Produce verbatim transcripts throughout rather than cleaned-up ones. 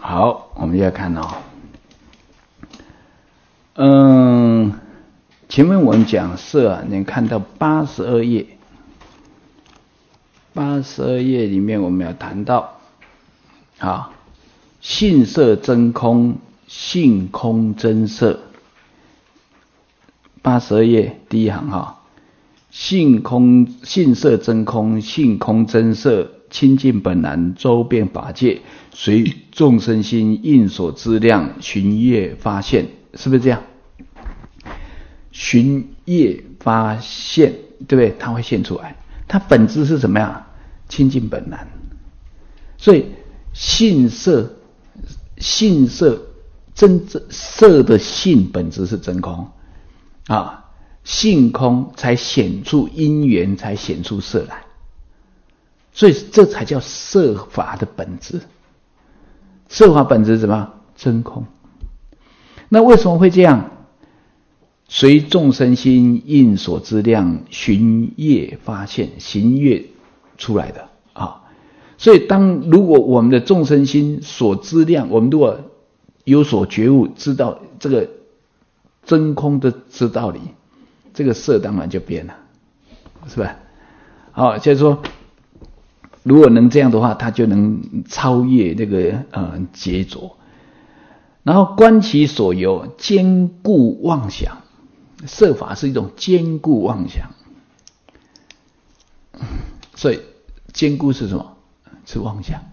好，我们要看哦。嗯，前面我们讲色啊，你看到八十二页，八十二页里面我们要谈到啊，性色真空，性空真色。八十二页第一行哈，性空性色真空，性空真色，清净本然，周遍法界，随众生心应所知量，寻业发现，是不是这样？寻业发现，对不对？它会现出来，它本质是什么呀？清净本然。所以性色，性色真正色的性本质是真空啊，性空才显出因缘，才显出色来。所以这才叫色法的本质。色法本质是什么？真空。那为什么会这样？随众生心应所知量，寻业发现，行业出来的啊。所以当如果我们的众生心所知量，我们如果有所觉悟，知道这个真空的之道理，这个色当然就变了，是吧？好，就是说如果能这样的话，他就能超越那个呃劫着，然后观其所由，坚固妄想。色法是一种坚固妄想，所以坚固是什么？是妄想。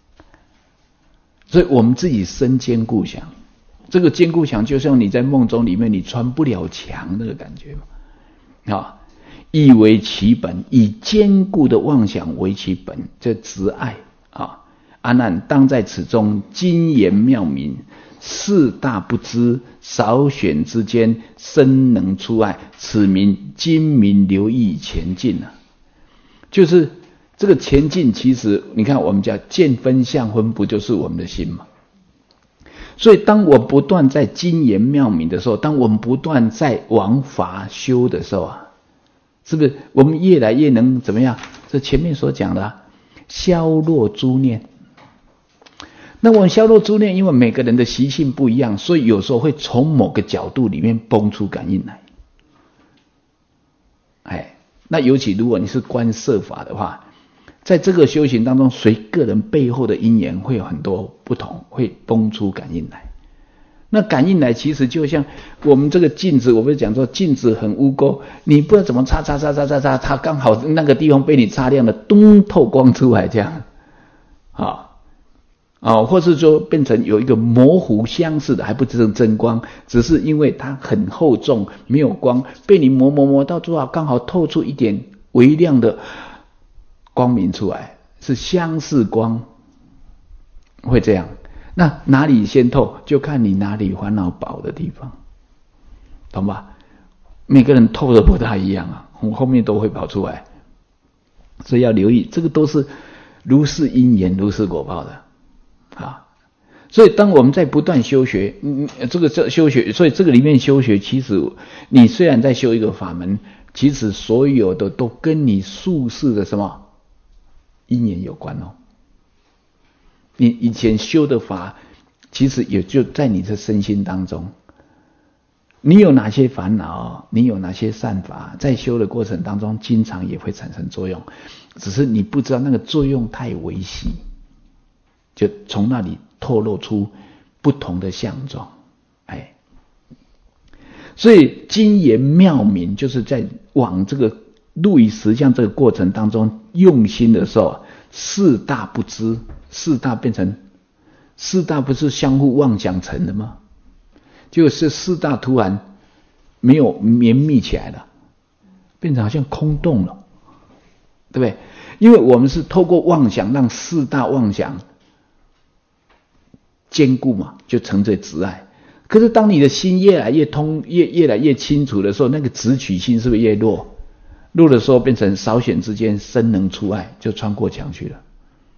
所以我们自己生坚固想，这个坚固想就像你在梦中里面你穿不了墙那个感觉嘛，啊。以为其本，以坚固的妄想为其本，这执爱啊！阿难当在此中，精言妙明，四大不知，少选之间，深能出爱，此名精明留意前进啊！就是这个前进，其实你看我们叫见分相分，不就是我们的心吗？所以当我不断在精言妙明的时候，当我们不断在往法修的时候啊，是不是我们越来越能怎么样？这前面所讲的、啊、消落诸念。那我们消落诸念，因为每个人的习性不一样，所以有时候会从某个角度里面蹦出感应来。哎，那尤其如果你是观色法的话，在这个修行当中，随个人背后的因缘会有很多不同，会蹦出感应来。那感应来其实就像我们这个镜子，我们讲说镜子很污垢，你不知道怎么擦擦擦擦擦擦，它刚好那个地方被你擦亮了，咚透光出来这样啊啊，或是说变成有一个模糊相似的，还不是真光，只是因为它很厚重没有光，被你磨磨磨到最后刚好透出一点微亮的光明出来，是相似光，会这样。那哪里先透，就看你哪里烦恼薄的地方，懂吧？每个人透的不大一样啊，后面都会跑出来，所以要留意，这个都是如是因缘如是果报的啊。所以当我们在不断修学，嗯，这个这修学，所以这个里面修学，其实你虽然在修一个法门，其实所有的都跟你宿世的什么因缘有关哦。你以前修的法，其实也就在你的身心当中。你有哪些烦恼，你有哪些善法，在修的过程当中，经常也会产生作用，只是你不知道那个作用太微细，就从那里透露出不同的相状。哎，所以精言妙明，就是在往这个入于实相这个过程当中用心的时候，四大不知。四大变成四大不是相互妄想成的吗？就是四大突然没有绵密起来了，变成好像空洞了，对不对？因为我们是透过妄想让四大妄想坚固嘛，就成这执爱。可是当你的心越来越通，越越来越清楚的时候，那个执取心是不是越弱？弱的时候变成少选之间，深能出爱，就穿过墙去了。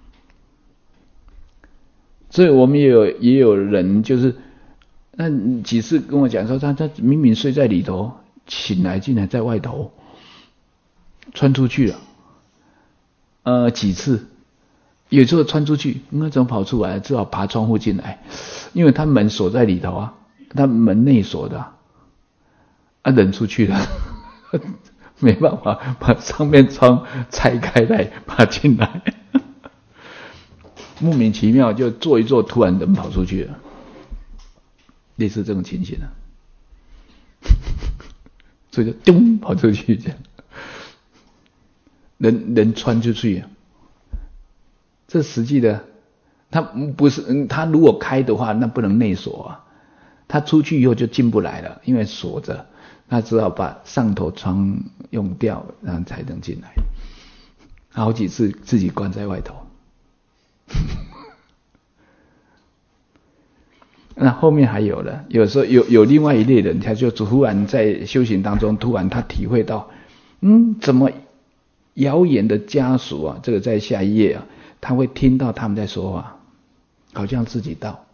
所以我们也有也有人就是那几次跟我讲说，他他明明睡在里头，醒来竟然在外头穿出去了。呃，几次有时候穿出去，那怎么跑出来？只好爬窗户进来，因为他门锁在里头啊，他门内锁的啊，啊人出去了，没办法把上面窗拆开来爬进来，莫名其妙就坐一坐，突然人跑出去了，类似这种情形啊，所以就咚跑出去这样，人人穿出去啊。这实际的，他不是他如果开的话，那不能内锁啊。他出去以后就进不来了，因为锁着，他只好把上头窗用掉，然后才能进来。好几次自己关在外头。那后面还有了，有时候有有另外一类人，他就突然在修行当中，突然他体会到，嗯，怎么遥远的家属啊，这个在下一页啊。他会听到他们在说话，好像自己到，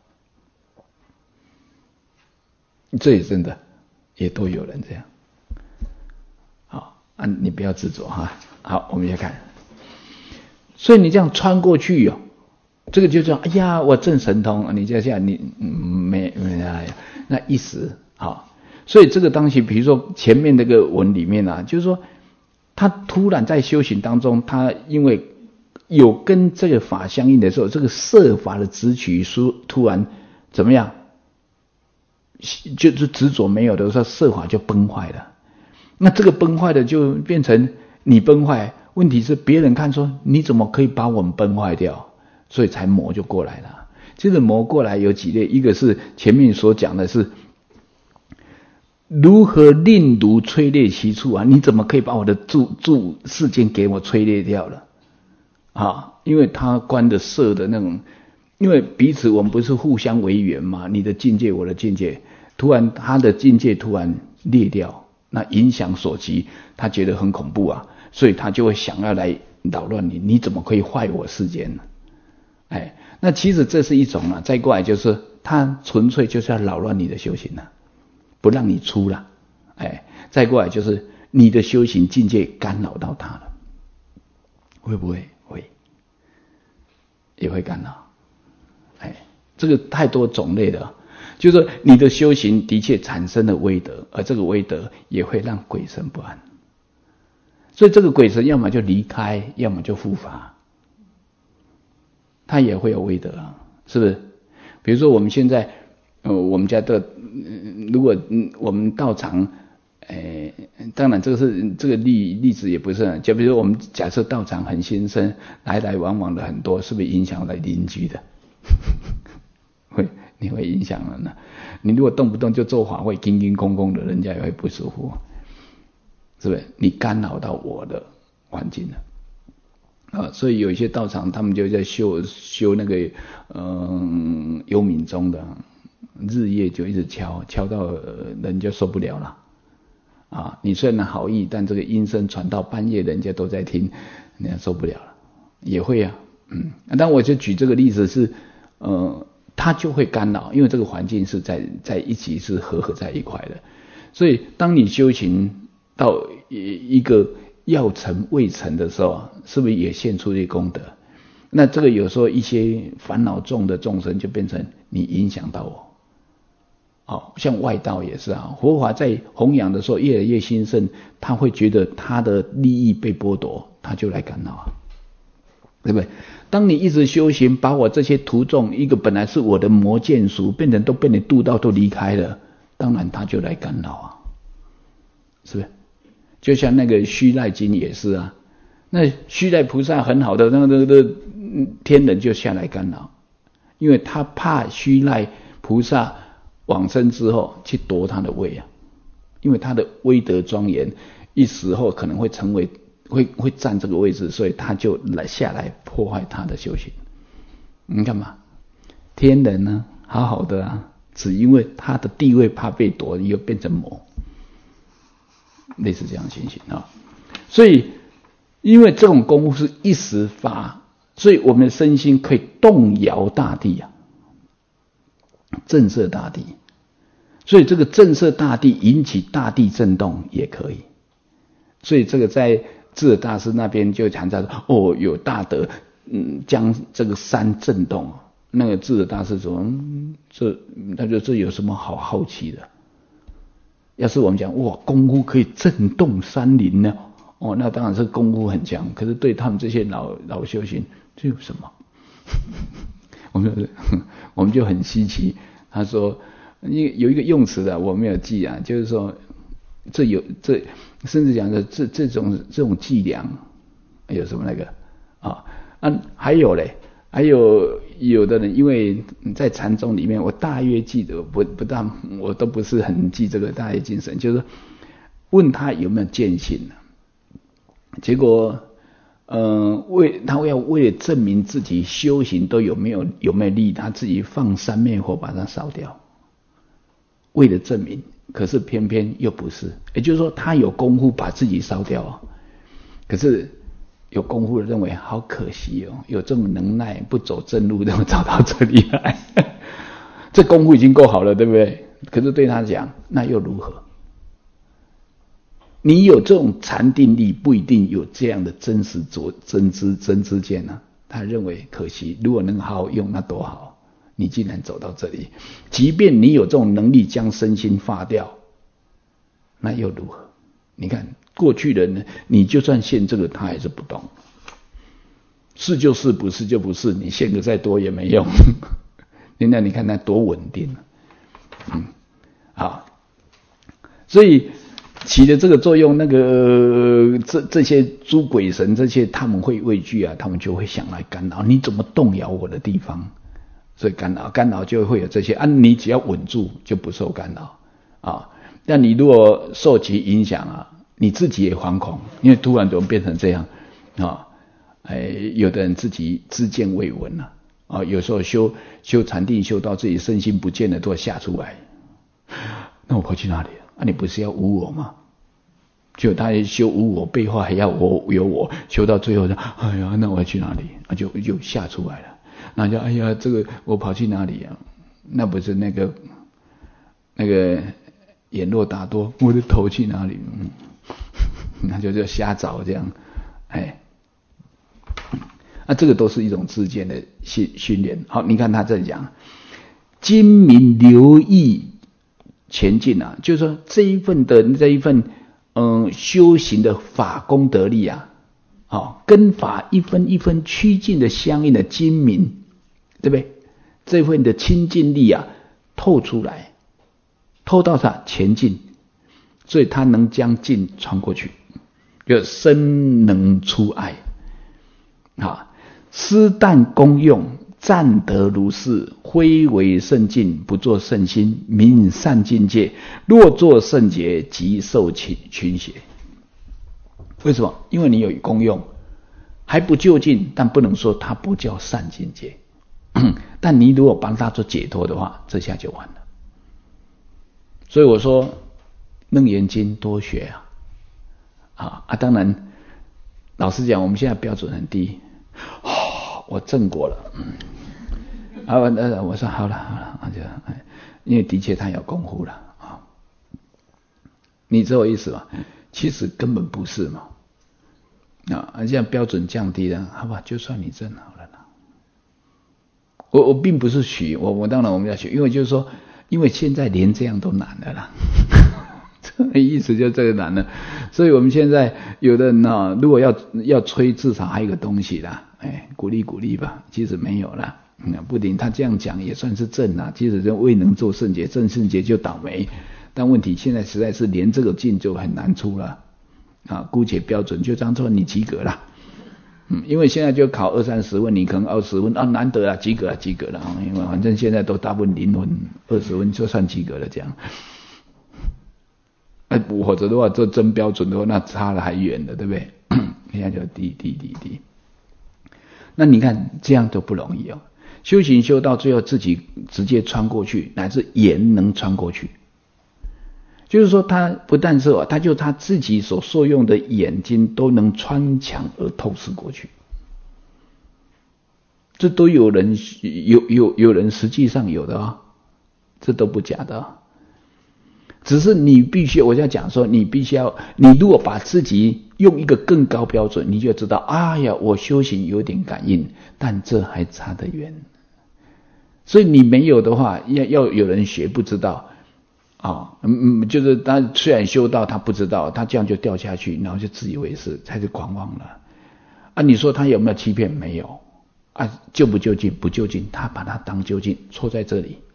这也真的，也都有人这样。好啊，你不要执着哈。好，我们来看，所以你这样穿过去哦，这个就叫哎呀，我正神通。你这样你嗯没没哎呀，那一时好。所以这个东西，比如说前面那个文里面啊，就是说他突然在修行当中，他因为有跟这个法相应的时候，这个色法的执取书突然怎么样？就是执着没有的时候，色法就崩坏了。那这个崩坏的就变成你崩坏，问题是别人看说你怎么可以把我们崩坏掉？所以才魔就过来了。这个魔过来有几类，一个是前面所讲的是如何令毒摧裂其处啊？你怎么可以把我的住住世间给我摧裂掉了？啊，因为他观的色的那种，因为彼此我们不是互相为缘嘛，你的境界我的境界，突然他的境界突然裂掉，那影响所及，他觉得很恐怖啊，所以他就会想要来扰乱你，你怎么可以坏我世间呢？哎，那其实这是一种啊，再过来就是他纯粹就是要扰乱你的修行啊，不让你出了，哎，再过来就是你的修行境界干扰到他了，会不会？会，也会干扰。哎，这个太多种类的，就是说你的修行的确产生了威德，而这个威德也会让鬼神不安，所以这个鬼神要么就离开，要么就护法，他也会有威德啊，是不是？比如说我们现在，呃，我们家的，呃、如果嗯我们道场。诶，当然这个是这个例例子也不是很，就比如说我们假设道场很兴盛，来来往往的很多，是不是影响来邻居的？会，你会影响了呢。你如果动不动就做法会叮叮空空的，人家也会不舒服，是不是？你干扰到我的环境了啊！所以有一些道场，他们就在修修那个嗯幽冥钟的，日夜就一直敲，敲到人就受不了了。啊，你虽然好意，但这个音声传到半夜，人家都在听，人家受不了了，也会啊，嗯，但我就举这个例子是，呃，它就会干扰，因为这个环境是在在一起是合合在一块的，所以当你修行到一个要成未成的时候，是不是也现出一功德？那这个有时候一些烦恼重的众生就变成你影响到我。好，像外道也是啊，佛法在弘扬的时候越来越兴盛，他会觉得他的利益被剥夺，他就来干扰啊，对不对？当你一直修行，把我这些徒众，一个本来是我的魔剑属，变成都被你渡到都离开了，当然他就来干扰啊，是不是？就像那个须赖经也是啊，那须赖菩萨很好的那个那个天人就下来干扰，因为他怕须赖菩萨往生之后去夺他的位啊，因为他的威德庄严，一时后可能会成为会会占这个位置，所以他就来下来破坏他的修行。你看嘛，天人呢好好的啊，只因为他的地位怕被夺，又变成魔，类似这样的情形啊。所以因为这种功夫是一时发，所以我们的身心可以动摇大地啊，震慑大地，所以这个震慑大地引起大地震动也可以。所以这个在智者大师那边就谈到哦，有大德嗯将这个山震动。那个智者大师说，嗯、这他说这有什么好好奇的？要是我们讲哇，功夫可以震动山林呢，哦，那当然是功夫很强。可是对他们这些老老修行，这有什么？我们就我们就很稀奇。他说，有一个用词的我没有记啊，就是说这有这甚至讲的这这种这种伎俩有什么那个啊啊还有嘞。还有有的人，因为在禅宗里面，我大约记得不不但我都不是很记这个大约精神，就是问他有没有见性，结果，呃，为他要为了证明自己修行都有没有有没有力，他自己放三昧火把它烧掉，为了证明，可是偏偏又不是，也就是说他有功夫把自己烧掉啊，可是。有功夫的认为好可惜哦，有这种能耐不走正路，怎么走到这里来？这功夫已经够好了，对不对？可是对他讲，那又如何？你有这种禅定力，不一定有这样的真实着真知真知见啊。他认为可惜，如果能好好用，那多好！你竟然走到这里，即便你有这种能力将身心化掉，那又如何？你看。过去的人，你就算现这个，他还是不懂。是就是，不是就不是，你现个再多也没用。现在你看他多稳定，嗯，好，所以起的这个作用，那个这这些诸鬼神这些他们会畏惧啊，他们就会想来干扰，你怎么动摇我的地方？所以干扰干扰就会有这些啊，你只要稳住就不受干扰啊。但你如果受其影响啊。你自己也惶恐，因为突然怎么变成这样啊？哎，有的人自己知见未闻了啊，有时候修修禅定修到自己身心不见了，都要吓出来。那我跑去哪里啊？你不是要无我吗？就他修无我，背后还要我有我，修到最后，哎呀，那我要去哪里？啊，就就吓出来了。那就哎呀，这个我跑去哪里啊？那不是那个那个眼若达多，我的头去哪里？嗯。那就就瞎找这样，哎，那、啊、这个都是一种自见的训训练。好，你看他这里讲，精明留意前进啊，就是说这一份的这一份嗯修行的法功德力啊，好、哦、跟法一分一分趋近的相应的精明，对不对？这份的清净力啊透出来，透到啥前进，所以他能将境穿过去。就身能出爱，啊，施但功用，暂得如是，非为圣境，不作圣心，名善境界。若作圣劫，即受群群邪。为什么？因为你有功用，还不究竟，但不能说它不叫善境界。但你如果帮他做解脱的话，这下就完了。所以我说，《楞严经》多学啊。啊啊！当然，老实讲，我们现在标准很低。哦，我证过了，嗯，啊，我我说好了好了，那就，因为的确他有功夫了啊。你知道我意思吗？其实根本不是嘛。啊，现在标准降低了，好吧，就算你证好了啦。我我并不是许我我当然我们要许，因为就是说，因为现在连这样都难了啦。意思就这个难了，所以我们现在有的人呢，如果要要吹，至少还有个东西啦，哎，鼓励鼓励吧。其实没有啦，嗯，不顶他这样讲也算是正啦。其实就未能做圣洁，正圣洁就倒霉。但问题现在实在是连这个境就很难出了啊。姑且标准就当做你及格啦，嗯，因为现在就考二三十问，你可能二十分啊，难得啊，及格啊，及格了，因为反正现在都大部分零分，二十分就算及格了这样。哎，否则的话，这真标准的话，那差了还远了，对不对？现在就低低低低。那你看这样都不容易哦。修行修到最后，自己直接穿过去，乃至眼能穿过去。就是说，他不但是，他就他自己所受用的眼睛都能穿墙而透视过去。这都有人有有有人实际上有的啊、哦，这都不假的、哦。只是你必须，我要讲说，你必须要，你如果把自己用一个更高标准，你就知道，哎呀，我修行有点感应，但这还差得远。所以你没有的话，要要有人学不知道啊，嗯嗯，就是他虽然修道，他不知道，他这样就掉下去，然后就自以为是，才是狂妄了。啊，你说他有没有欺骗？没有。啊，究不究竟？不究竟，他把它当究竟，错在这里。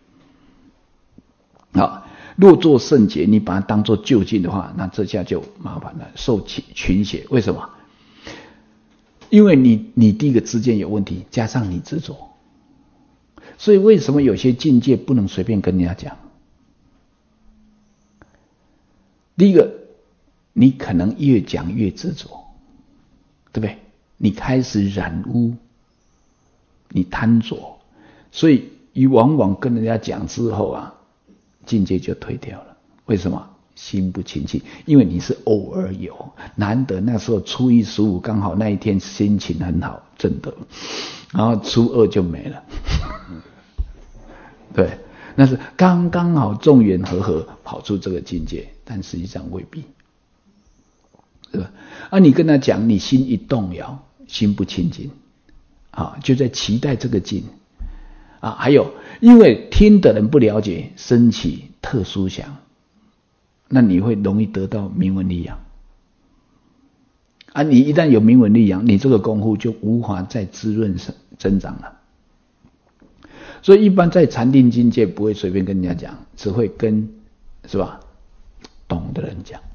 好，若做圣洁，你把它当作究竟的话，那这下就麻烦了，受群邪。为什么？因为你你第一个知见有问题，加上你执着，所以为什么有些境界不能随便跟人家讲？第一个，你可能越讲越执着，对不对？你开始染污，你贪着，所以你往往跟人家讲之后啊，境界就退掉了。为什么？心不清净，因为你是偶尔有，难得那时候初一十五刚好那一天心情很好，真的，然后初二就没了。对，那是刚刚好众缘和合跑出这个境界，但实际上未必，是吧？啊，你跟他讲，你心一动摇，心不清净，啊，就在期待这个境，啊，还有因为听的人不了解，升起特殊想，那你会容易得到名闻利养，啊，你一旦有名闻利养，你这个功夫就无法再滋润增长了。所以一般在禅定境界不会随便跟人家讲，只会跟是吧懂的人讲，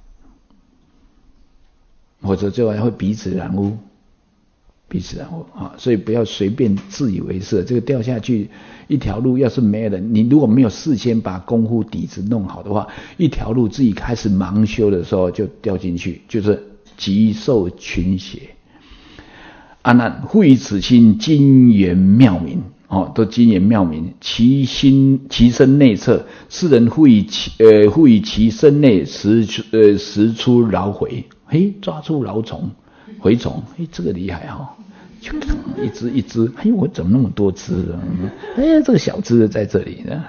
或者最后还会彼此染污，彼此染污啊！所以不要随便自以为是，这个掉下去一条路，要是没有人，你如果没有事先把功夫底子弄好的话，一条路自己开始盲修的时候就掉进去，就是极受群邪。阿难，复以此心精圆妙明。哦，都精研妙明，其心其身内侧，世人复以其呃复以其身内识呃识出桡回，嘿，抓住桡虫、蛔虫，嘿，这个厉害哈、哦，就一只一只，哎，我怎么那么多只啊？哎呀，这个小只的在这里呢，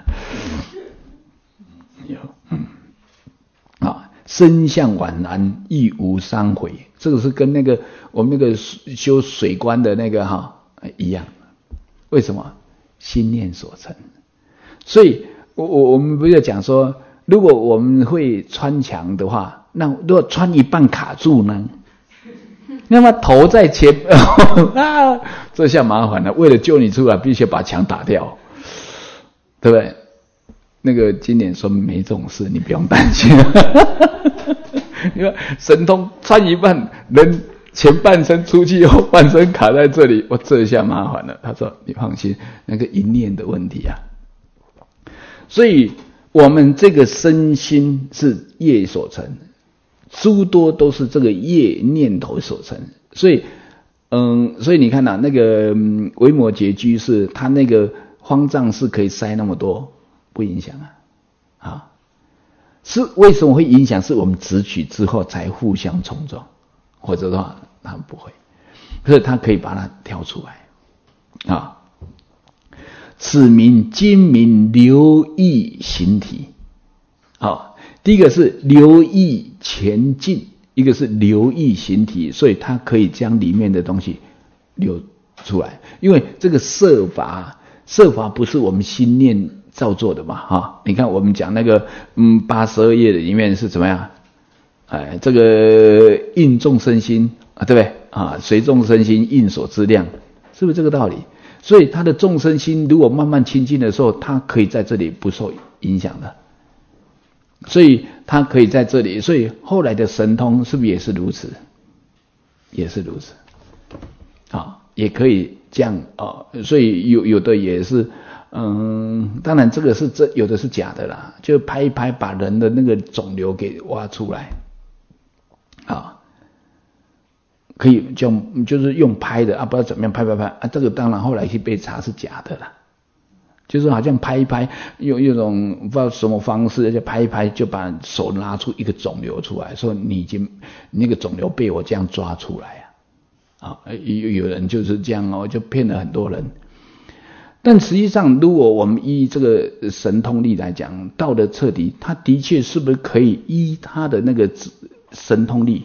有嗯啊，身相宛然，亦无伤悔，这个是跟那个我们那个修水观的那个哈、哦、一样。为什么？心念所成。所以我我我们不是讲说，如果我们会穿墙的话，那如果穿一半卡住呢？那么头在前啊，这下麻烦了。为了救你出来，必须把墙打掉，对不对？那个经典说没这种事，你不用担心。你看神通穿一半人。前半身出去，后半身卡在这里，我这下麻烦了。他说：“你放心，那个一念的问题啊。”所以，我们这个身心是业所成，诸多都是这个业念头所成。所以，嗯，所以你看呐、啊，那个维摩诘居士，他那个方丈是可以塞那么多，不影响啊。啊，是为什么会影响？是我们执取之后才互相冲撞。或者的话，他不会，可是他可以把它挑出来啊。此名精明留意形体，好，第一个是留意前进，一个是留意形体，所以他可以将里面的东西流出来。因为这个色法，色法不是我们心念造作的嘛，哈。你看我们讲那个，嗯，八十二页的里面是怎么样？哎，这个应众生心啊，对不对啊？随众生心应所知量，是不是这个道理？所以他的众生心如果慢慢清净的时候，他可以在这里不受影响的，所以他可以在这里。所以后来的神通是不是也是如此？也是如此，啊，也可以这样啊。所以有有的也是。嗯，当然这个是这有的是假的啦，就拍一拍把人的那个肿瘤给挖出来，啊，可以就就是用拍的啊，不知道怎么样拍拍拍啊，这个当然后来去被查是假的啦，就是好像拍一拍，用一种不知道什么方式，就拍一拍就把手拿出一个肿瘤出来，说你已经那个肿瘤被我这样抓出来啊，啊，有有人就是这样哦，就骗了很多人。但实际上，如果我们依这个神通力来讲，到了彻底，他的确是不是可以依他的那个神通力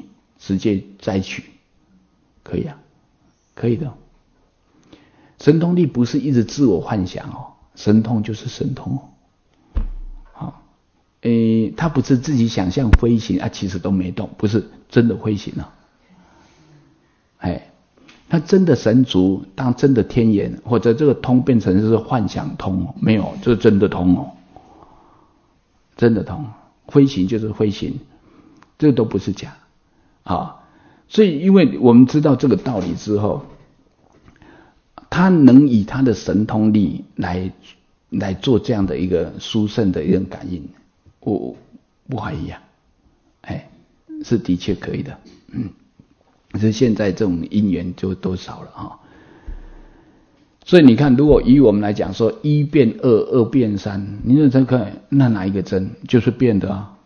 直接摘取，可以啊，可以的。神通力不是一直自我幻想哦，神通就是神通哦。好，诶，他不是自己想象飞行啊，其实都没动，不是真的飞行啊。哎，他真的神足，当真的天眼，或者这个通变成是幻想通，没有，这是真的通哦，真的通。飞行就是飞行，这个都不是假啊。所以，因为我们知道这个道理之后，他能以他的神通力来来做这样的一个殊胜的一种感应，我不怀疑啊，哎，是的确可以的，嗯，可是现在这种因缘就都少了哈。所以你看，如果以我们来讲说一变二，二变三，你认真看，那哪一个真？就是变的啊。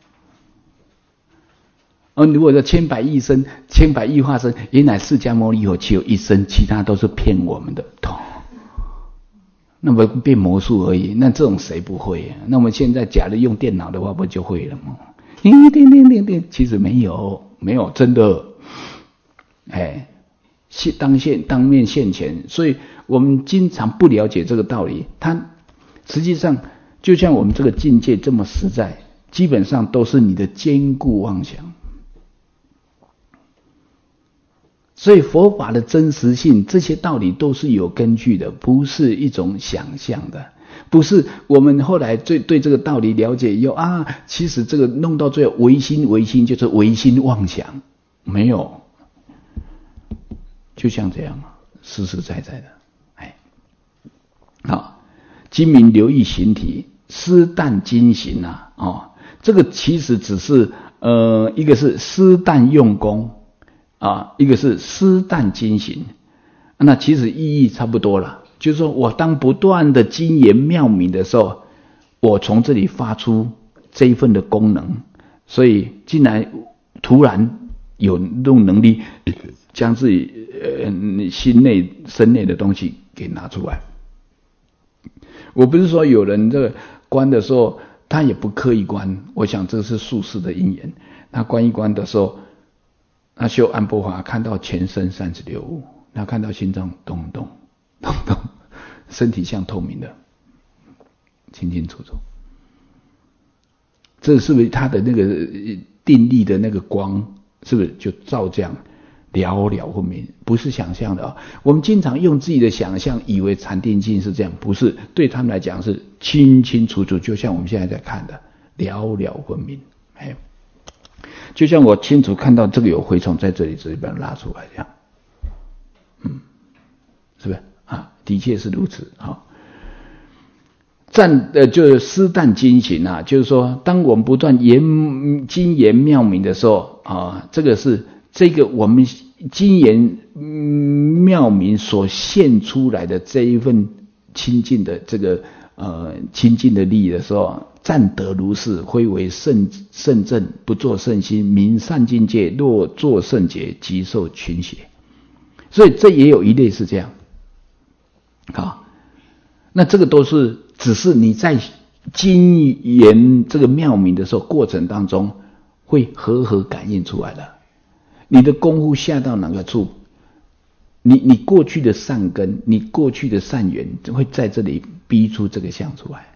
而如果说千百亿身、千百亿化身，原来释迦牟尼佛只有一身，其他都是骗我们的，那么变魔术而已。那这种谁不会啊？那我们现在假如用电脑的话，不就会了吗？叮叮叮叮叮，其实没有，没有真的，哎，当现当面现前。所以我们经常不了解这个道理，它实际上就像我们这个境界这么实在，基本上都是你的坚固妄想。所以佛法的真实性，这些道理都是有根据的，不是一种想象的，不是我们后来对对这个道理了解以后啊，其实这个弄到最后唯心唯心就是唯心妄想，没有，就像这样实实在在的，哎，好，精明留意形体，施但精行啊，哦，这个其实只是呃，一个是施但用功。啊，一个是施但精行，那其实意义差不多了。就是说我当不断的精研妙明的时候，我从这里发出这一份的功能，所以竟然突然有这种能力将自己呃心内身内的东西给拿出来。我不是说有人这个观的时候他也不刻意观，我想这是术士的因缘。他观一观的时候，那修安波法看到全身三十六物，他看到心脏咚咚咚咚，身体像透明的，清清楚楚。这是不是他的那个定力的那个光，是不是就照这样了了分明？不是想象的啊、哦！我们经常用自己的想象，以为禅定境是这样，不是，对他们来讲是清清楚楚，就像我们现在在看的了了分明。哎。就像我清楚看到这个有蛔虫在这里，直接把它拉出来这样，嗯，是不是啊？的确是如此啊。暂呃，就是施但精行啊，就是说，当我们不断研精研妙明的时候啊，这个是这个我们精研妙明所现出来的这一份清净的这个呃清净的力的时候。暂得如是，非为圣圣正，不作圣心，明善境界，若作圣解，即受群邪。所以这也有一类是这样，好，那这个都是只是你在精研这个妙明的时候过程当中，会和合感应出来的。你的功夫下到哪个处，你你过去的善根，你过去的善缘，会在这里逼出这个相出来。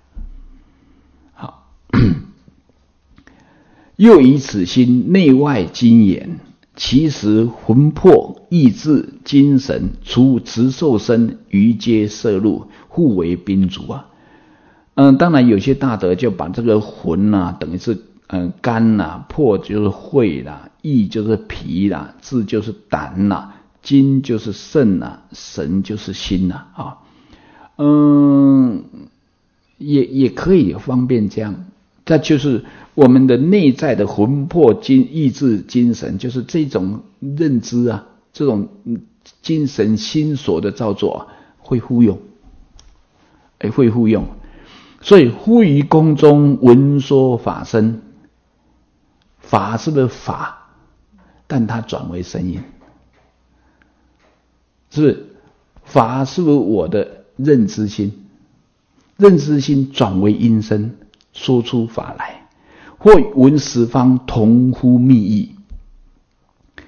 又以此心内外精研，其实魂魄、意志、精神，除直受身，余皆摄入，互为宾主啊。嗯，当然有些大德就把这个魂啊，等于是嗯肝呐，魄就是肺啦，意就是脾啦，志就是胆啦，精就是肾啦，神就是心啦啊。嗯，也也可以方便这样。这就是我们的内在的魂魄、精意志、精神，就是这种认知啊，这种精神心所的造作、啊、会互用，哎，会互用。所以忽于宫中闻说法声，法是不是法？但它转为声音，是不是？法是不是我的认知心？认知心转为音声。说出法来，或闻十方同呼密意，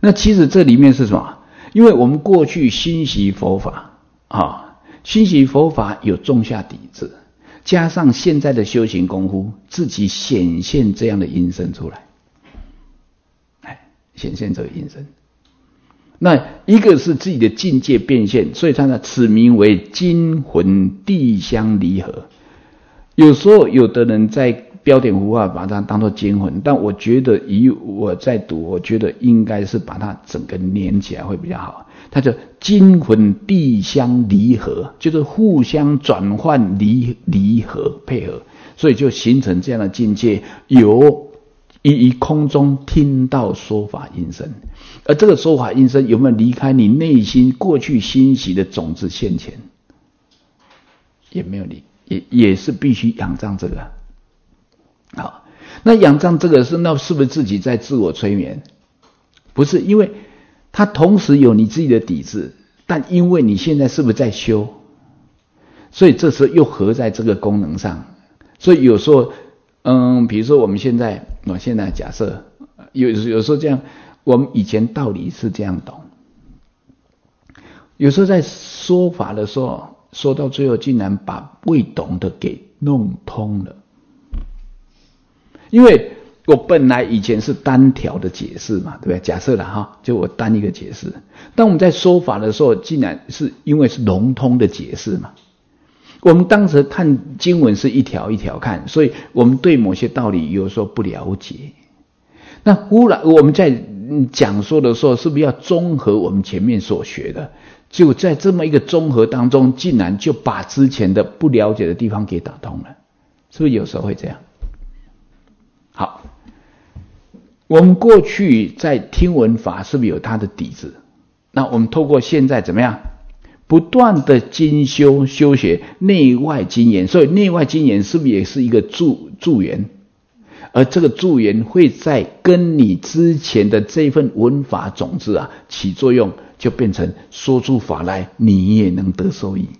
那其实这里面是什么？因为我们过去熏习佛法啊，熏习佛法有种下底子，加上现在的修行功夫，自己显现这样的音声出来，哎，显现这个音声。那一个是自己的境界变现，所以他呢，此名为精魂地相离合。有时候有的人在标点符号把它当作精魂，但我觉得以我在读，我觉得应该是把它整个连起来会比较好。它叫精魂地相离合，就是互相转换离离合配合，所以就形成这样的境界，有于空中听到说法音声，而这个说法音声有没有离开你内心过去欣喜的种子现前？也没有离，也也是必须仰仗这个。好，那仰仗这个是那是不是自己在自我催眠？不是，因为它同时有你自己的底子，但因为你现在是不是在修，所以这时候又合在这个功能上。所以有时候，嗯，比如说我们现在，我现在假设有有时候这样，我们以前道理是这样懂，有时候在说法的时候，说到最后竟然把未懂的给弄通了。因为我本来以前是单条的解释嘛，对不对？假设了哈，就我单一个解释。当我们在说法的时候，竟然是因为是笼通的解释嘛。我们当时看经文是一条一条看，所以我们对某些道理有时候不了解。那忽然我们在讲说的时候，是不是要综合我们前面所学的？就在这么一个综合当中，竟然就把之前的不了解的地方给打通了，是不是有时候会这样？好，我们过去在听闻法是不是有它的底子？那我们透过现在怎么样？不断的精修修学内外精研，所以内外精研是不是也是一个助助缘？而这个助缘会在跟你之前的这份闻法种子啊起作用，就变成说出法来，你也能得受益。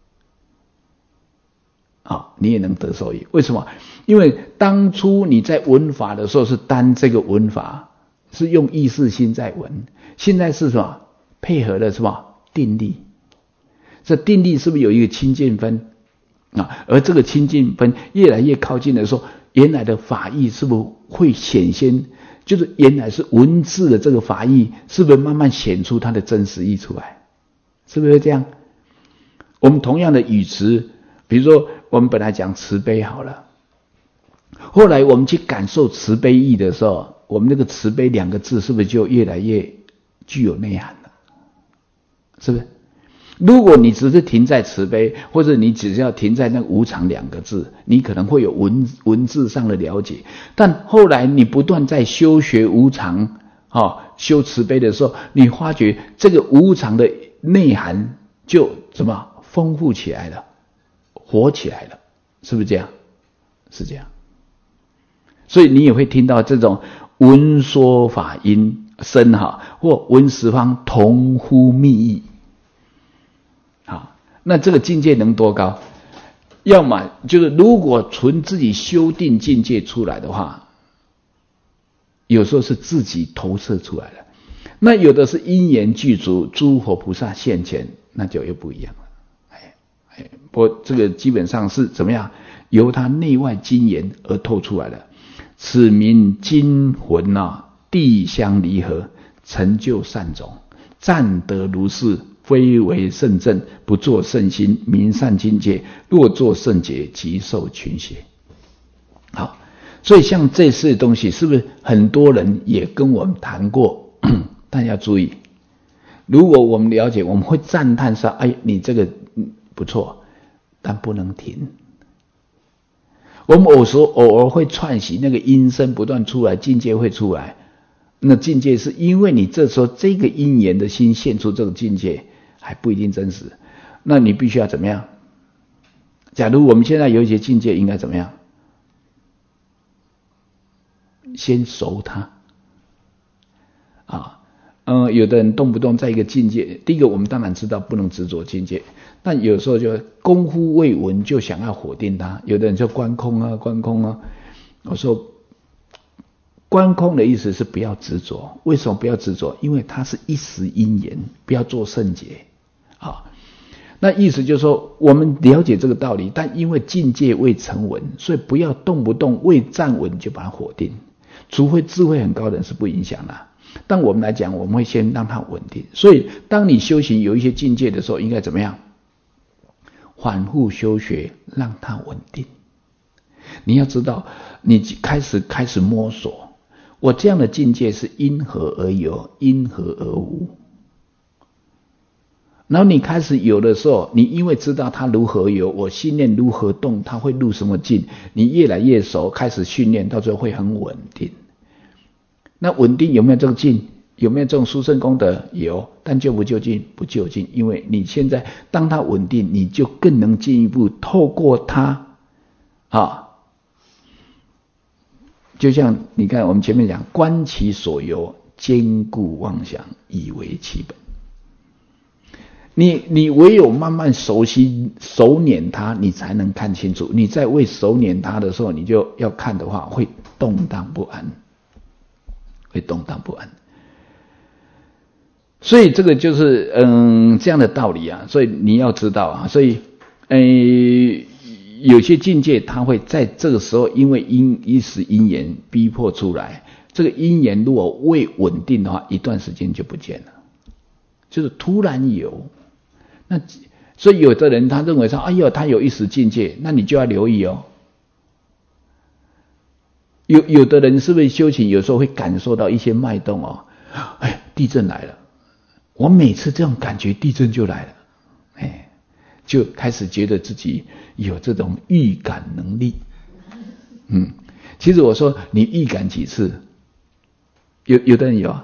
啊，你也能得受益。为什么？因为当初你在闻法的时候是单这个闻法，是用意识心在闻，现在是什么？配合了什么？定力。这定力是不是有一个清净分啊？而这个清净分越来越靠近的时候，原来的法义是不是会显现？就是原来是文字的这个法义，是不是慢慢显出它的真实意出来？是不是这样？我们同样的语词，比如说我们本来讲慈悲好了，后来我们去感受慈悲意的时候，我们那个慈悲两个字是不是就越来越具有内涵了？是不是？如果你只是停在慈悲，或者你只是要停在那无常两个字，你可能会有文文字上的了解，但后来你不断在修学无常，哦，修慈悲的时候，你发觉这个无常的内涵就怎么丰富起来了，活起来了，是不是这样？是这样。所以你也会听到这种闻说法音声哈，或闻十方同呼密意。好，那这个境界能多高？要么就是如果纯自己修定境界出来的话，有时候是自己投射出来的。那有的是因缘具足，诸佛菩萨现前，那就又不一样了。哎哎，不过这个基本上是怎么样？由他内外精研而透出来的。此名精魂啊，地相离合，成就善种，暂得如是，非为圣正，不作圣心，明善境界，若作圣解，即受群邪。好，所以像这些东西，是不是很多人也跟我们谈过？但要注意，如果我们了解，我们会赞叹说：“哎，你这个不错，但不能停。”我们有时候偶尔会串习，那个音声不断出来，境界会出来。那境界是因为你这时候这个因缘的心现出这个境界，还不一定真实。那你必须要怎么样？假如我们现在有一些境界，应该怎么样？先熟它啊。嗯，有的人动不动在一个境界，第一个我们当然知道不能执着境界，但有时候就功夫未闻就想要否定它，有的人就观空啊观空啊。我说观空的意思是不要执着，为什么不要执着？因为它是一时因缘，不要做圣结啊。那意思就是说，我们了解这个道理，但因为境界未成稳，所以不要动不动未站稳就把它否定，除非智慧很高的人是不影响的。但我们来讲，我们会先让它稳定。所以当你修行有一些境界的时候，应该怎么样？反复修学，让它稳定。你要知道，你开始开始摸索，我这样的境界是因何而有，因何而无。然后你开始有的时候，你因为知道它如何有，我信念如何动，它会入什么境，你越来越熟，开始训练，到最后会很稳定。那稳定有没有这个境？有没有这种殊胜功德？有，但就不就近？不就近，因为你现在当它稳定，你就更能进一步透过它啊，就像你看我们前面讲，观其所由，坚固妄想，以为其本。你你唯有慢慢熟悉熟稔它，你才能看清楚。你在未熟稔它的时候，你就要看的话，会动荡不安，会动荡不安。所以这个就是嗯这样的道理啊。所以你要知道啊，所以呃有些境界它会在这个时候，因为因一时因缘逼迫出来。这个因缘如果未稳定的话，一段时间就不见了，就是突然有。那所以有的人他认为说，哎呦，他有一时境界，那你就要留意哦。有有的人是不是修行，有时候会感受到一些脉动哦，哎，地震来了，我每次这种感觉，地震就来了，哎，就开始觉得自己有这种预感能力。嗯，其实我说你预感几次，有有的人有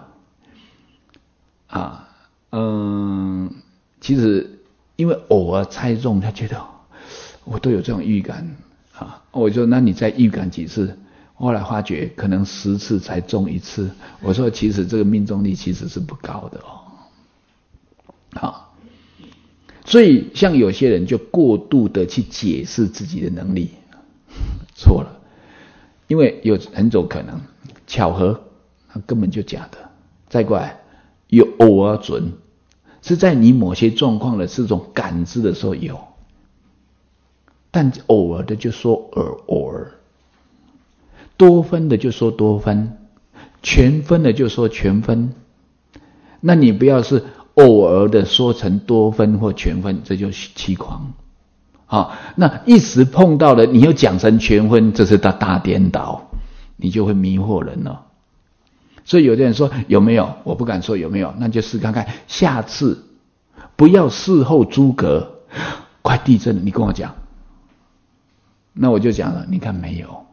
啊，嗯。其实因为偶尔猜中，他觉得我都有这种预感啊。我说那你再预感几次？后来发觉可能十次才中一次。我说其实这个命中率其实是不高的哦。好，所以像有些人就过度的去解释自己的能力，错了。因为有很种可能巧合，它根本就假的。再过来有偶尔准。是在你某些状况的这种感知的时候有，但偶尔的就说偶偶尔，多分的就说多分，全分的就说全分。那你不要是偶尔的说成多分或全分，这就是欺诳啊。那一时碰到了，你又讲成全分，这是大大颠倒，你就会迷惑人了。所以有的人说有没有，我不敢说有没有，那就试看看，下次不要事后诸葛，快地震了你跟我讲，那我就讲了，你看没有，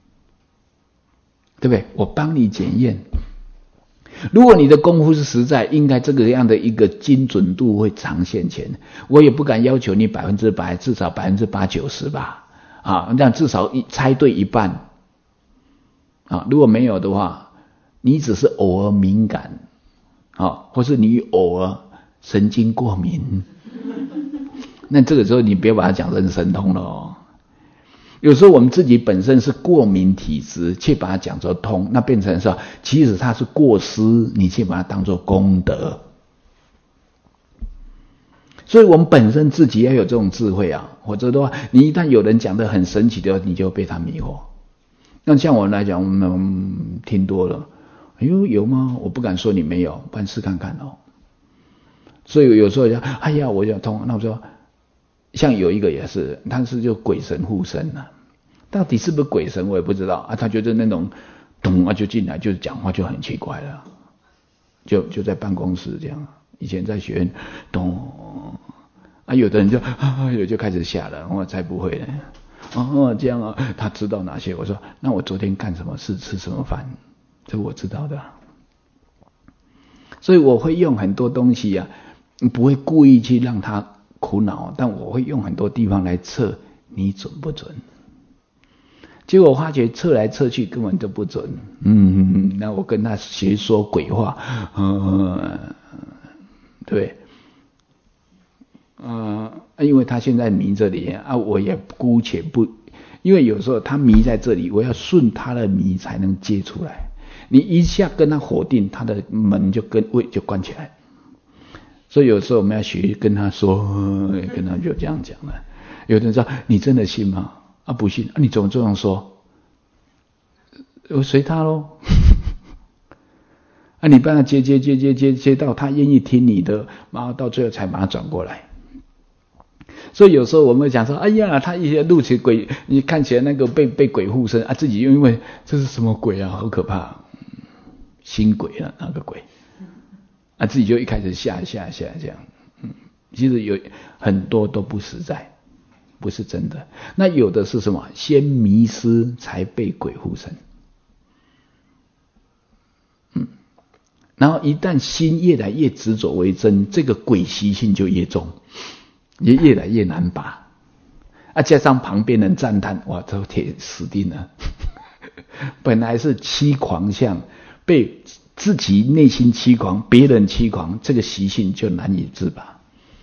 对不对？我帮你检验，如果你的功夫是实在，应该这个样的一个精准度会常现前。我也不敢要求你百分之百，至少百分之八九十吧，啊，那至少一猜对一半啊，如果没有的话。你只是偶尔敏感啊，或是你偶尔神经过敏，那这个时候你不要把它讲成神通了哦。有时候我们自己本身是过敏体质，却把它讲作通，那变成说其实它是过失，你却把它当作功德。所以我们本身自己要有这种智慧啊，否则的话，你一旦有人讲得很神奇的话，你就被他迷惑。那像我来讲，我们听多了。哎呦，有吗？我不敢说你没有，不然试看看哦。所以有时候讲，哎呀，我想通。那我说，像有一个也是，他是就鬼神附身了、啊，到底是不是鬼神我也不知道啊。他觉得那种咚啊就进来，就是讲话就很奇怪了，就就在办公室这样。以前在学院咚啊，有的人就啊，有就开始吓了，我才不会呢。哦，这样啊，他知道哪些？我说，那我昨天干什么事，吃什么饭？这我知道的，所以我会用很多东西啊，不会故意去让他苦恼，但我会用很多地方来测你准不准。结果我发觉测来测去根本就不准，嗯，那我跟他学说鬼话，嗯，对，呃，因为他现在迷这里啊，我也姑且不，因为有时候他迷在这里，我要顺他的迷才能接出来。 你一下跟他否定，他的门就跟胃就关起来。所以有时候我们要学跟他说，跟他就这样讲了。有人说你真的信吗？啊不信，啊你怎么这样说？我随他咯。啊你帮他接接接接接接到他愿意听你的，然后到最后才把他转过来。所以有时候我们会讲说，哎呀，他一些录起鬼，你看起来那个被被鬼附身啊，自己又因为这是什么鬼啊，好可怕，新鬼啊，那个鬼啊，自己就一开始吓吓吓这样，嗯，其实有很多都不实在，不是真的。那有的是什么？先迷失才被鬼附身，嗯，然后一旦心越来越执着为真，这个鬼习性就越重。也越来越难拔啊！加上旁边人赞叹，哇，这铁死定了。本来是欺狂相，被自己内心欺狂，别人欺狂，这个习性就难以自拔。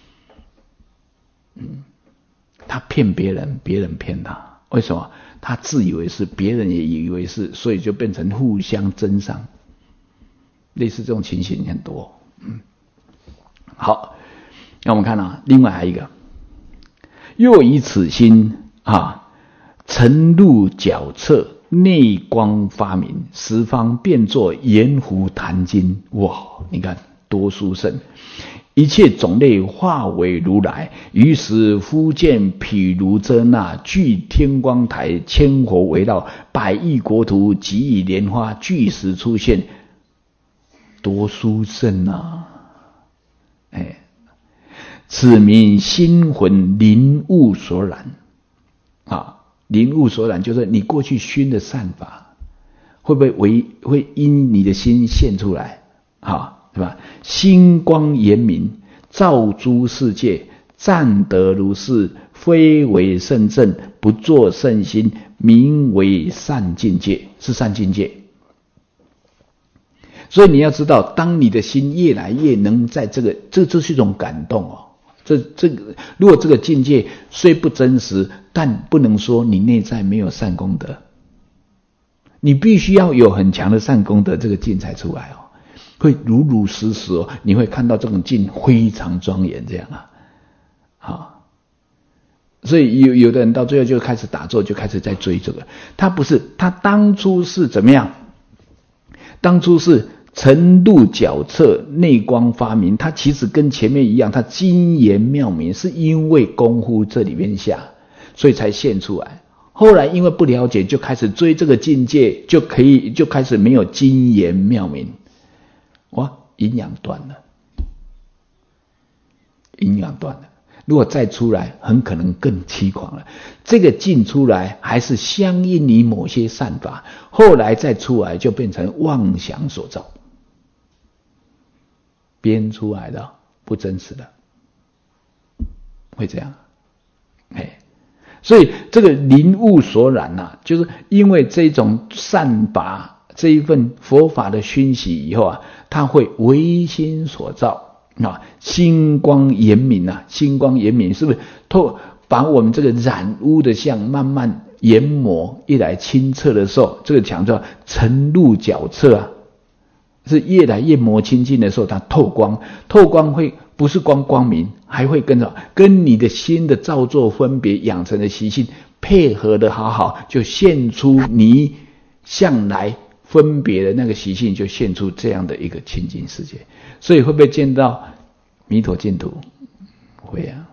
嗯，他骗别人，别人骗他，为什么？他自以为是，别人也以为是，所以就变成互相争伤。类似这种情形很多。嗯，好。那我们看啊，另外还有一个，又以此心啊，沉入角侧，内光发明，十方变作圆弧坛经。哇，你看多殊胜！一切种类化为如来，于是忽见毗卢遮那具天光台，千佛围绕，百亿国土及以莲花俱时出现，多殊胜啊！哎。此名心魂灵悟所染啊，灵悟所染就是你过去熏的善法，会不会为会因你的心现出来啊？对吧？心光严明，照诸世界，暂得如是，非为圣正，不作圣心，名为善境界，是善境界。所以你要知道，当你的心越来越能在这个，这这是一种感动哦。这这个，如果这个境界虽不真实，但不能说你内在没有善功德。你必须要有很强的善功德，这个境才出来哦，会如如实实哦，你会看到这种境非常庄严，这样啊，好。所以有有的人到最后就开始打坐，就开始在追这个。他不是，他当初是怎么样？当初是沉入角侧，内光发明，它其实跟前面一样，它精研妙明，是因为功夫这里面下，所以才现出来。后来因为不了解，就开始追这个境界，就可以就开始没有精研妙明，哇，营养断了，营养断了。如果再出来，很可能更凄狂了。这个境出来还是相应于某些善法，后来再出来就变成妄想所造。编出来的不真实的，会这样，哎，所以这个灵悟所染啊，就是因为这种善法，这一份佛法的熏习以后啊，它会唯心所造啊，心光严明啊，心光严明是不是透把我们这个染污的相慢慢研磨，一来清澈的时候，这个强调沉入角侧啊。是越来越磨清净的时候，它透光，透光会不是光光明，还会跟着跟你的心的造作分别养成的习性配合的好好，就现出你向来分别的那个习性，就现出这样的一个清净世界。所以会不会见到弥陀净土？会啊。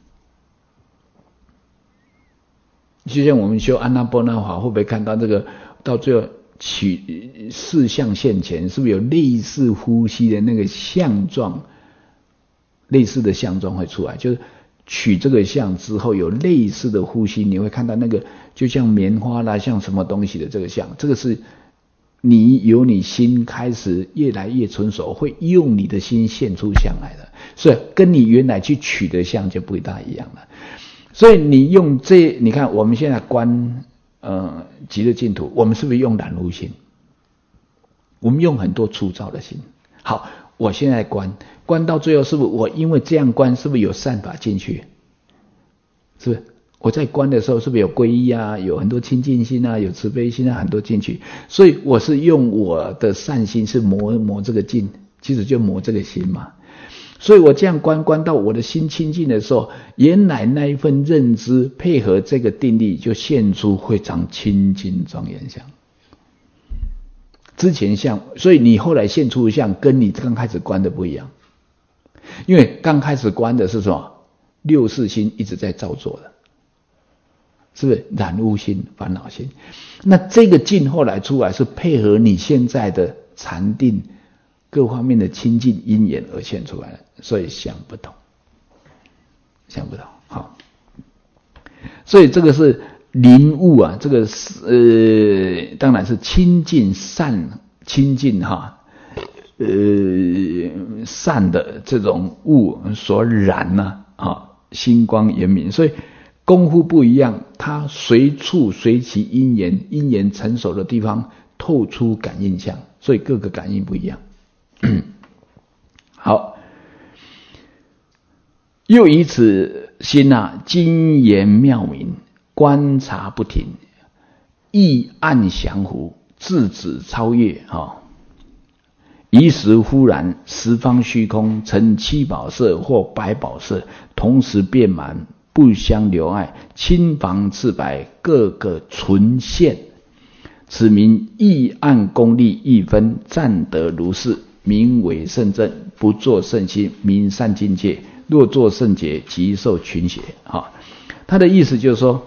就像我们修安那波那法，会不会看到这个到最后？取四相现前，是不是有类似呼吸的那个相状？类似的相状会出来，就是取这个相之后有类似的呼吸，你会看到那个就像棉花啦，像什么东西的这个相，这个是你由你心开始越来越成熟，会用你的心现出相来的，所以跟你原来去取的相就不大一样了。所以你用这，你看我们现在观。呃，极乐净土，我们是不是用染污心？我们用很多粗糙的心。好，我现在观，观到最后，是不是我因为这样观，是不是有善法进去？是不是？ 我在观的时候是不是有皈依啊，有很多清净心啊，有慈悲心啊，很多进去，所以我是用我的善心是磨磨这个劲，其实就磨这个心嘛。所以我这样观观到我的心清净的时候，原来那一份认知配合这个定力，就现出非常清净庄严相。之前相，所以你后来现出的相跟你刚开始观的不一样，因为刚开始观的是什么？六识心一直在造作的，是不是染污心、烦恼心？那这个境后来出来是配合你现在的禅定各方面的清净因缘而现出来的，所以想不同，想不同。好，所以这个是灵悟啊，这个是呃，当然是清净善、清净哈，呃，善的这种悟所染呢啊，星光圆明。所以功夫不一样，它随处随其因缘，因缘成熟的地方透出感应相，所以各个感应不一样。好，又以此心啊，精研妙明，观察不停，意暗降伏，自止超越啊。一时忽然，十方虚空成七宝色或百宝色，同时遍满，不相留碍，青黄赤白，各个纯现。此名意暗功力一分，暂得如是，名为圣正。不作圣心，名善境界；若作圣劫，即受群邪。啊，他的意思就是说，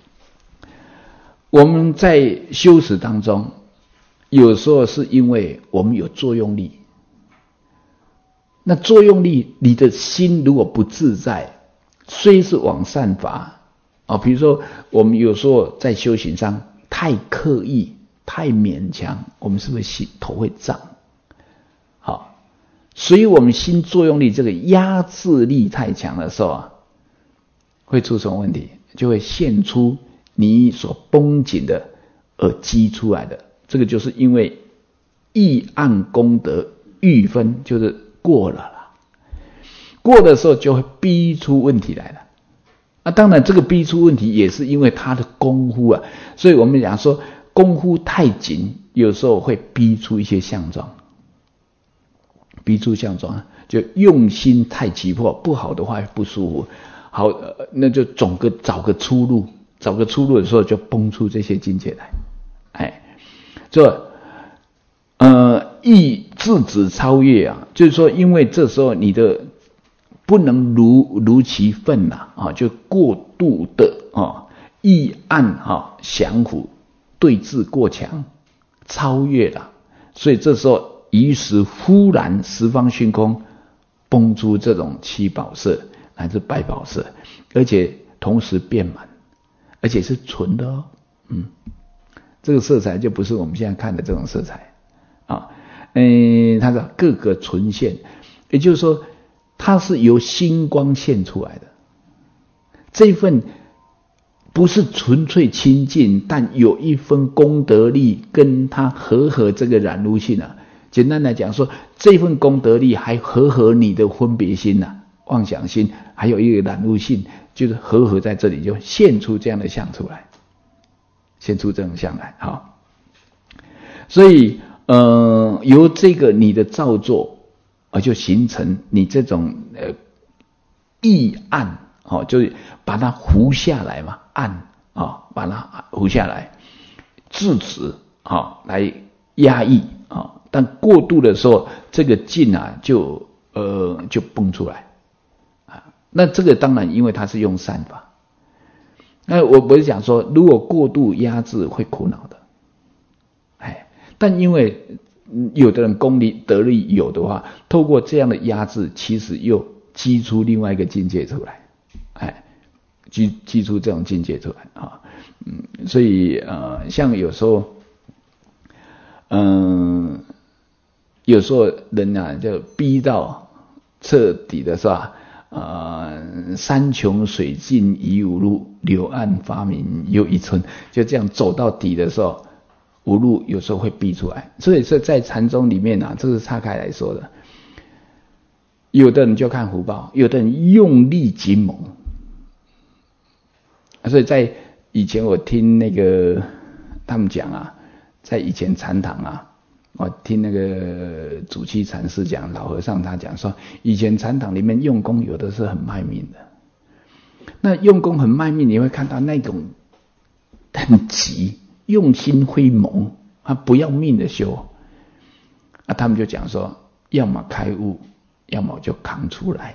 我们在修持当中，有时候是因为我们有作用力，那作用力，你的心如果不自在，虽是往善法啊，比如说我们有时候在修行上太刻意、太勉强，我们是不是心头会胀？好。所以我们心作用力这个压制力太强的时候啊，会出什么问题？就会现出你所绷紧的而激出来的，这个就是因为意暗功德欲分，就是过了啦。过的时候就会逼出问题来了。啊，当然这个逼出问题也是因为他的功夫啊，所以我们讲说功夫太紧，有时候会逼出一些相状。逼出相状，就用心太急迫，不好的话不舒服，好，呃、那就总个找个出路，找个出路的时候就崩出这些境界来，哎，这呃意自止超越啊，就是说，因为这时候你的不能如如其分呐啊，就过度的啊意暗啊降伏对峙过强，超越了，所以这时候。于是忽然十方虚空崩出这种七宝色乃至百宝色，而且同时遍满，而且是纯的哦。嗯，这个色彩就不是我们现在看的这种色彩啊。嗯，它的各个纯现，也就是说它是由星光现出来的。这份不是纯粹清净，但有一分功德力跟它和合这个染污性啊。简单来讲说，这份功德力还和合你的分别心呐、啊、妄想心，还有一个染污性，就是和合在这里，就现出这样的相出来，现出这种相来。好，所以呃，由这个你的造作，而就形成你这种呃意暗，哦，就是把它糊下来嘛，暗啊、哦，把它糊下来，制止啊、哦，来压抑啊。哦，但过度的时候，这个劲啊就呃就崩出来啊。那这个当然因为它是用善法。那我不是讲说，如果过度压制会苦恼的，哎，但因为有的人功力得力有的话，透过这样的压制，其实又激出另外一个境界出来，哎，激激出这种境界出来啊。嗯，所以呃，像有时候，嗯、呃。有时候人啊，就逼到彻底的是吧？呃，山穷水尽疑无路，柳暗花明又一村。就这样走到底的时候，无路有时候会逼出来。所以说在禅宗里面啊，这是岔开来说的。有的人就看福报，有的人用力极猛， 所以在以前我听那个他们讲啊，在以前禅堂啊，我听那个主七禅师讲，老和尚他讲说，以前禅堂里面用功有的是很卖命的。那用功很卖命，你会看到那种很急，用心灰蒙，他不要命的修。啊，他们就讲说，要么开悟，要么就扛出来，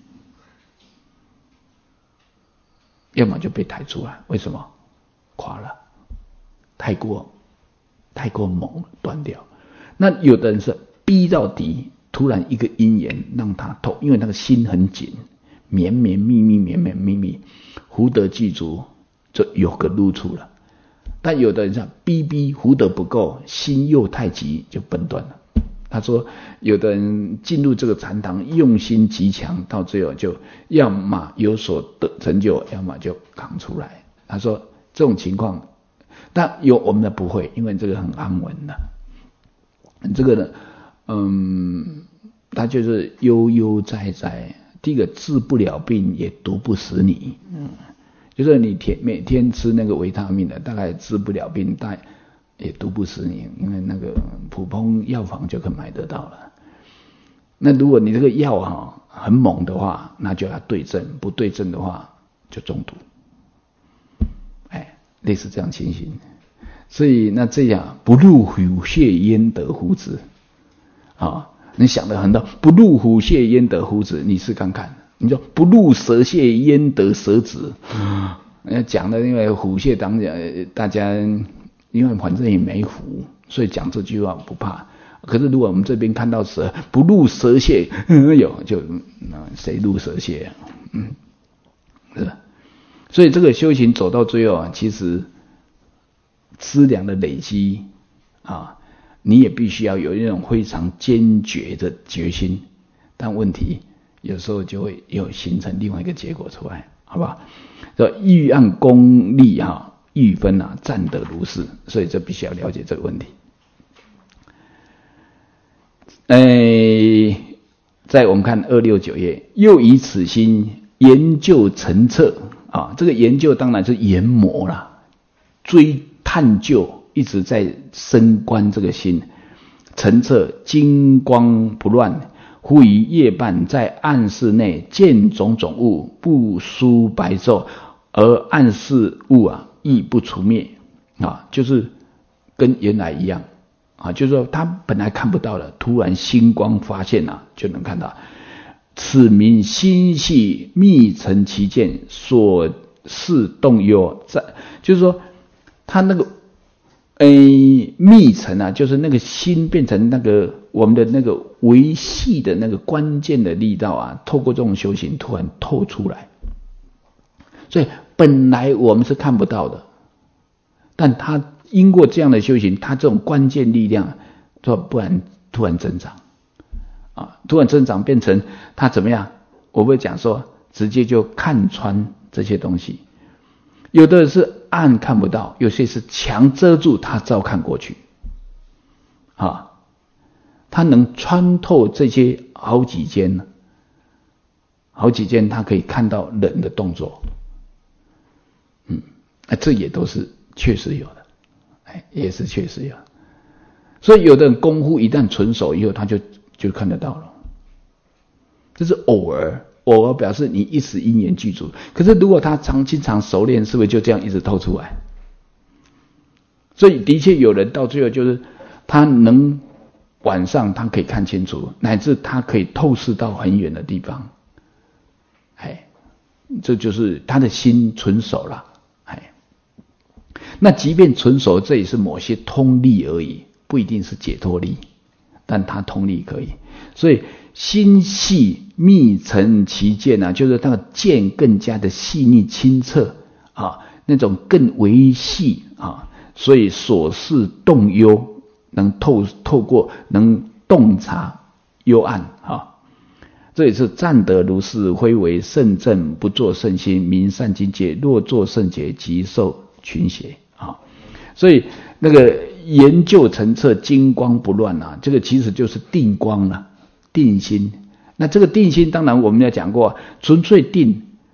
要么就被抬出来。为什么？垮了，太过太过猛，断掉。那有的人是逼到底，突然一个因缘让他透，因为那个心很紧，绵绵密密，绵绵密密，福德具足，就有个路处了。但有的人是逼逼福德不够，心又太急，就崩断了。他说，有的人进入这个禅堂，用心极强，到最后就要么有所得成就，要么就扛出来。他说这种情况，但有我们的不会，因为这个很安稳的。这个呢，嗯，他就是悠悠哉哉。第一个治不了病，也毒不死你。嗯，就是你天每天吃那个维他命的，大概治不了病，但也毒不死你，因为那个普通药房就可以买得到了。那如果你这个药哈很猛的话，那就要对症，不对症的话就中毒。哎，类似这样情形。所以那这样不入虎穴焉得虎子啊？你想的很多，不入虎穴焉得虎子，你试看看。你说不入蛇穴焉得蛇子，嗯，讲的因为虎穴当讲大家因为反正也没虎，所以讲这句话不怕。可是如果我们这边看到蛇，不入蛇穴，嗯、有就谁入蛇穴啊？嗯，是吧？所以这个修行走到最后啊，其实资粮的累积啊，你也必须要有一种非常坚决的决心。但问题有时候就会有形成另外一个结果出来，好不好？说欲按功利哈，欲分啊，占得如是，所以这必须要了解这个问题。诶，在我们看二六九页，又以此心研究陈测啊，这个研究当然是研磨啦，追探究，一直在深观这个心。陈测金光不乱，忽于夜半在暗室内见种种物，不输白昼，而暗室物啊亦不除灭啊，就是跟原来一样啊，就是说他本来看不到的，突然星光发现啊，就能看到。此名心系密成其见，所事动忧，在就是说他那个诶密成啊，就是那个心变成那个我们的那个维系的那个关键的力道啊，透过这种修行突然透出来。所以本来我们是看不到的，但他经过这样的修行，他这种关键力量说不然突然增长啊，突然增长变成他怎么样？我会讲说直接就看穿这些东西。有的是暗看不到，有些是强遮住，他照看过去啊，他能穿透这些好几间好几间，他可以看到人的动作。嗯，这也都是确实有的，哎，也是确实有。所以有的人功夫一旦纯熟以后，他就就看得到了。这是偶尔，偶尔表示你一时因缘具足。可是如果他长经常熟练，是不是就这样一直透出来？所以的确有人到最后就是他能晚上他可以看清楚，乃至他可以透视到很远的地方。哎，这就是他的心纯熟了。哎，那即便纯熟，这也是某些通力而已，不一定是解脱力，但他通力可以。所以心细密成其见啊，就是那个见更加的细腻清澈啊，那种更维细啊，所以所事动幽，能透透过能洞察幽暗啊。这也是占得如是，非为圣正，不作圣心，名善境界。若作圣解，即受群邪啊。所以那个研究陈测，金光不乱啊，这个其实就是定光了、啊，定心。那这个定心，当然我们要讲过，纯粹定，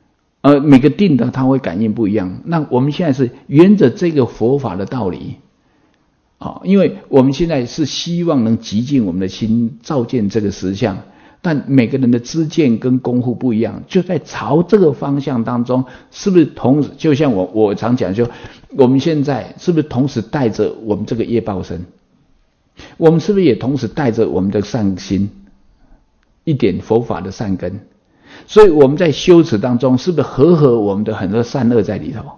呃，每个定的它会感应不一样。那我们现在是沿着这个佛法的道理，啊、哦，因为我们现在是希望能极尽我们的心，照见这个实相。但每个人的知见跟功夫不一样，就在朝这个方向当中，是不是同时？就像我我常讲，就我们现在是不是同时带着我们这个业报身？我们是不是也同时带着我们的善心，一点佛法的善根？所以我们在修持当中，是不是和合我们的很多善恶在里头？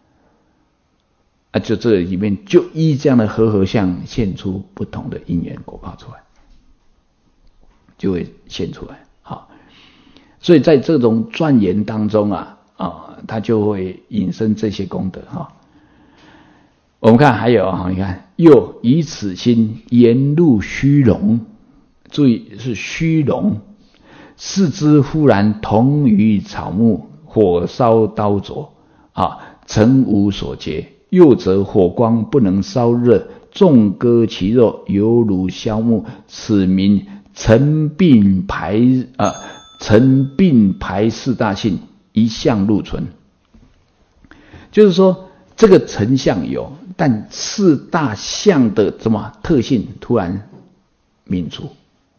啊，就这里面就依这样的和合相现出不同的因缘果报出来。就会现出来，好，所以在这种钻研当中啊，啊，它就会引申这些功德哈。我们看还有啊，你看又以此心沿入虚荣，注意是虚荣，视之忽然同于草木，火烧刀灼啊，诚无所结。又则火光不能烧热，纵割其肉，犹如削木，此名成病排啊，成病排四大性，一相入存。就是说，这个成相有，但四大相的什么特性突然泯除。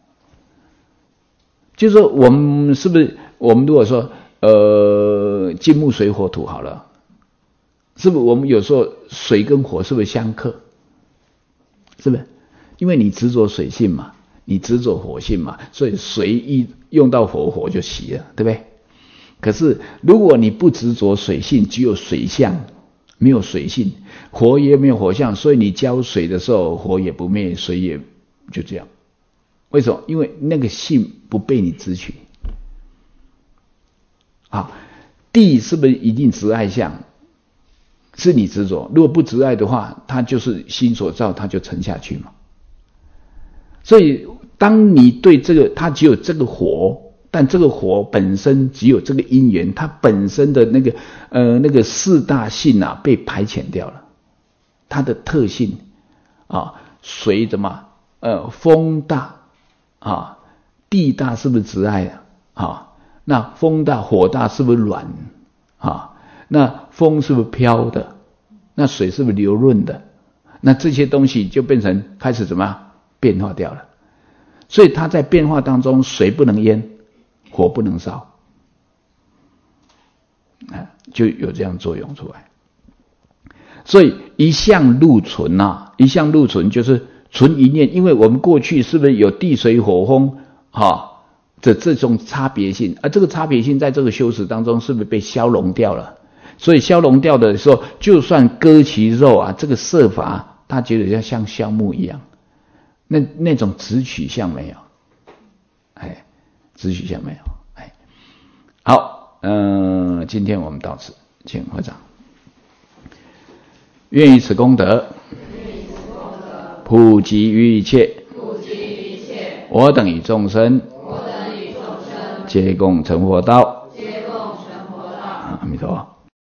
就是说，我们是不是我们如果说呃金木水火土好了，是不是我们有时候水跟火是不是相克？是不是？因为你执着水性嘛。你执着火性嘛，所以水一用到火，火就熄了，对不对？可是如果你不执着水性，只有水相，没有水性，火也没有火相，所以你浇水的时候，火也不灭，水也就这样。为什么？因为那个性不被你执取。啊，地是不是一定执爱相？是你执着，如果不执爱的话，它就是心所造，它就沉下去嘛。所以当你对这个，它只有这个火，但这个火本身只有这个因缘，它本身的那个呃那个四大性啊被排遣掉了，它的特性啊，水怎么呃风大啊，地大是不是执爱啊？啊，那风大火大是不是软啊？那风是不是飘的？那水是不是流润的？那这些东西就变成开始怎么样？变化掉了，所以它在变化当中，水不能淹，火不能烧，啊，就有这样作用出来。所以一相入存啊，一相入存就是存一念，因为我们过去是不是有地水火风啊的这种差别性，而这个差别性在这个修持当中是不是被消融掉了？所以消融掉的时候，就算割其肉啊，这个色法，他觉得要像削木一样。那那种直取向没有，哎，直取向没有，哎，好，嗯、呃，今天我们到此，请会长。愿以此功德，普及于一切，我等与众生，皆共成佛道。阿弥陀佛。